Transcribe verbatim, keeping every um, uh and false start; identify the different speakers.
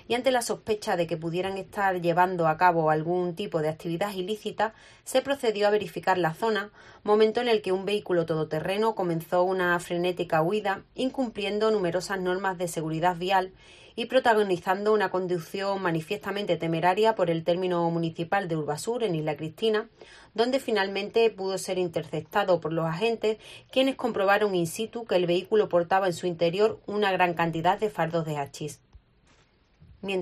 Speaker 1: y ante la sospecha de que pudieran estar llevando a cabo algún tipo de actividad ilícita, se procedió a verificar la zona, momento en el que un vehículo todoterreno comenzó una frenética huida, incumpliendo numerosas normas de seguridad vial y protagonizando una conducción manifiestamente temeraria por el término municipal de Urbasur, en Isla Cristina, donde finalmente pudo ser interceptado por los agentes, quienes comprobaron in situ que el vehículo portaba en su interior una gran cantidad de fardos de hachís.